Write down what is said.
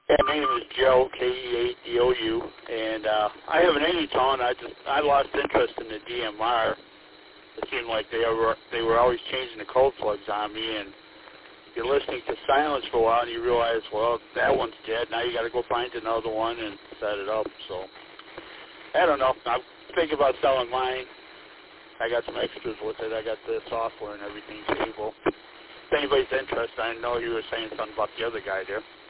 Yeah, my name is Joe, Keadou, and I have an Anytone. I lost interest in the DMR. It seemed like they were always changing the cold plugs on me, and you're listening to silence for a while, and you realize, well, that one's dead. Now you got to go find another one and set it up. So I don't know. I'm thinking about selling mine. I got some extras with it. I got the software and everything stable. If anybody's interested, I know you were saying something about the other guy there.